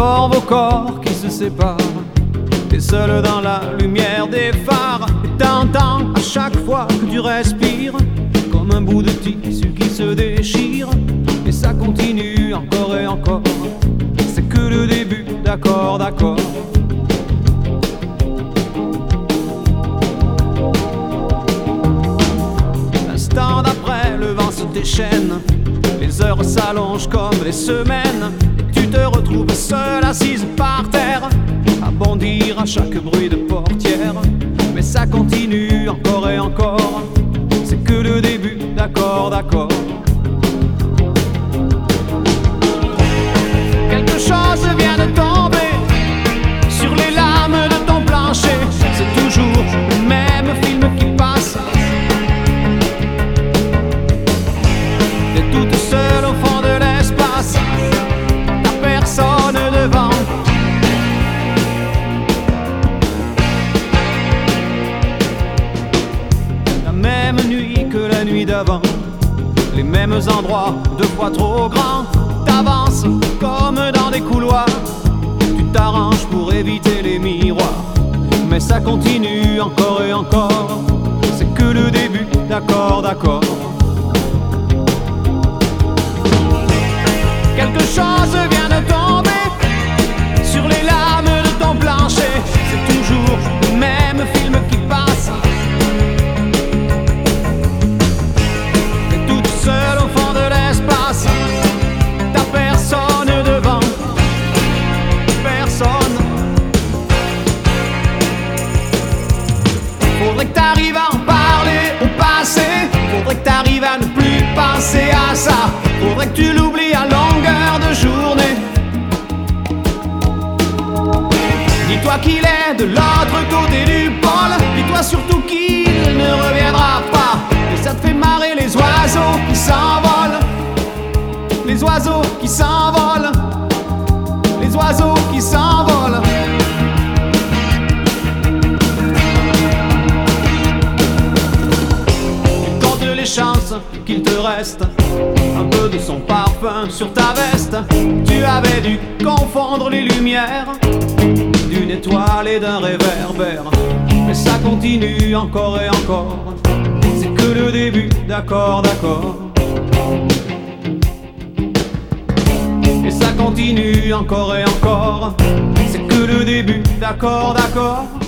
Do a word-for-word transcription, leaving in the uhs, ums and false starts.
D'abord vos corps qui se séparent, et seul dans la lumière des phares. Et t'entends à chaque fois que tu respires comme un bout de tissu qui se déchire. Et ça continue encore et encore, c'est que le début, d'accord, d'accord. L'instant d'après, le vent se déchaîne, les heures s'allongent comme les semaines, et tu te retrouves seule assise par terre, à bondir à chaque bruit de portière. Mais ça continue encore et encore, c'est que le début, d'accord, d'accord. Quelque chose vient de tomber sur les lames de ton plancher. C'est toujours le même film qui passe. T'es toute seule au fond de l'espace, t'as personne devant. La même nuit que la nuit d'avant, les mêmes endroits, deux fois trop grands. T'avances comme dans des couloirs, tu t'arranges pour éviter les miroirs. Mais ça continue encore et encore, c'est que le début, d'accord, d'accord. Quelque chose vient de tomber sur les lames de ton plancher. C'est toujours le même film qui passe. T'es toute seule au fond de l'espace, t'as personne devant, personne. Faudrait que t'arrives à en parler au passé, faudrait que t'arrives à ne plus penser à ça, faudrait que tu l'oublies à longueur de journée. Dis-toi qu'il est de l'autre côté du pôle, dis-toi surtout qu'il ne reviendra pas. Et ça te fait marrer les oiseaux qui s'envolent, les oiseaux qui s'envolent, les oiseaux qui s'envolent. Il compte les chances qu'il te reste un peu de son parfum sur ta veste. Tu avais dû confondre les lumières d'une étoile et d'un réverbère. Mais ça continue encore et encore, c'est que le début, d'accord, d'accord. Et ça continue encore et encore, c'est que le début, d'accord, d'accord.